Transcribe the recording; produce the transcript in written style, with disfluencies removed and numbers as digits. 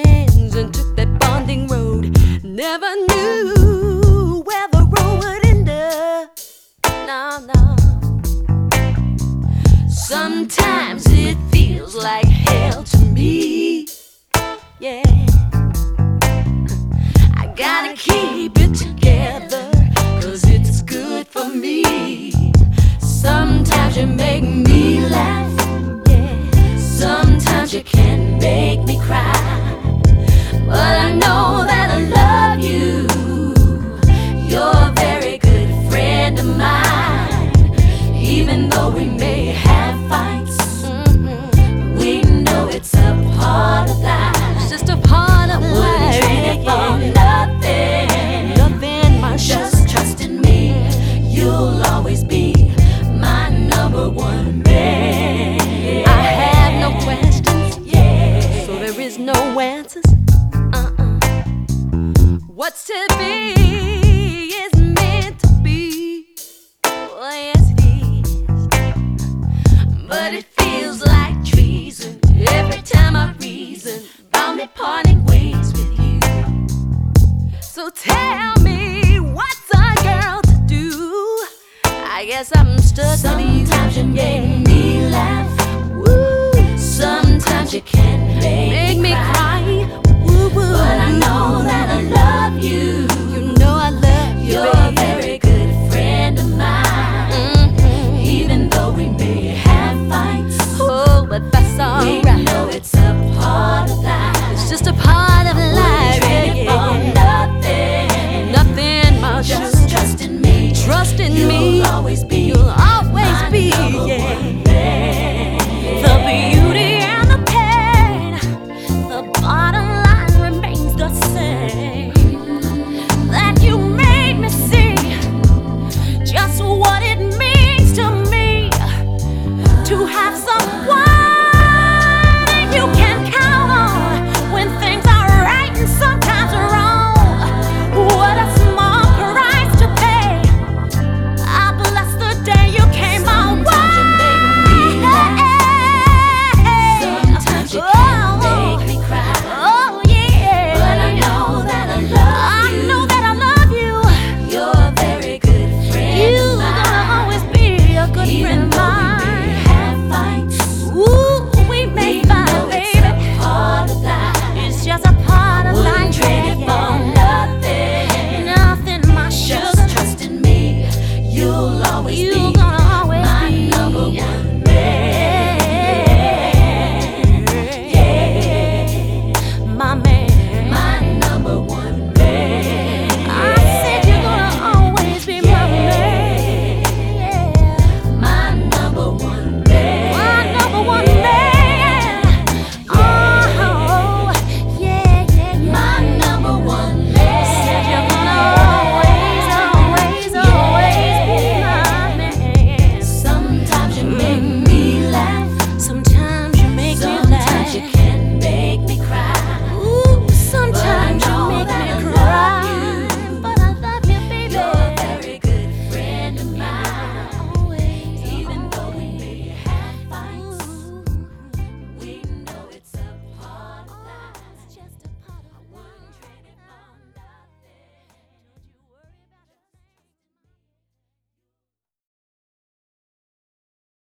hands and took that bonding road. Never knew where the road would end up. No, no. Sometimes it feels like hell to me. Yeah. I gotta keep it together, 'cause it's good for me. Sometimes you make me laugh, yeah. Sometimes you can make me cry. But I know that I love you. You're a very good friend of mine. Even though we may have fights, we know it's a part of life. It's just a part of life. I wouldn't trade it for nothing. Nothing, my just trust in me. You'll always be my number one man. I have no questions, yeah. So there is no answers. What's to be is meant to be. Oh, yes, it is. But it feels like treason every time I reason about me parting ways with you. So tell me, what's a girl to do? I guess I'm stuck with you. Sometimes you make me laugh. Woo. Sometimes you can make me cry.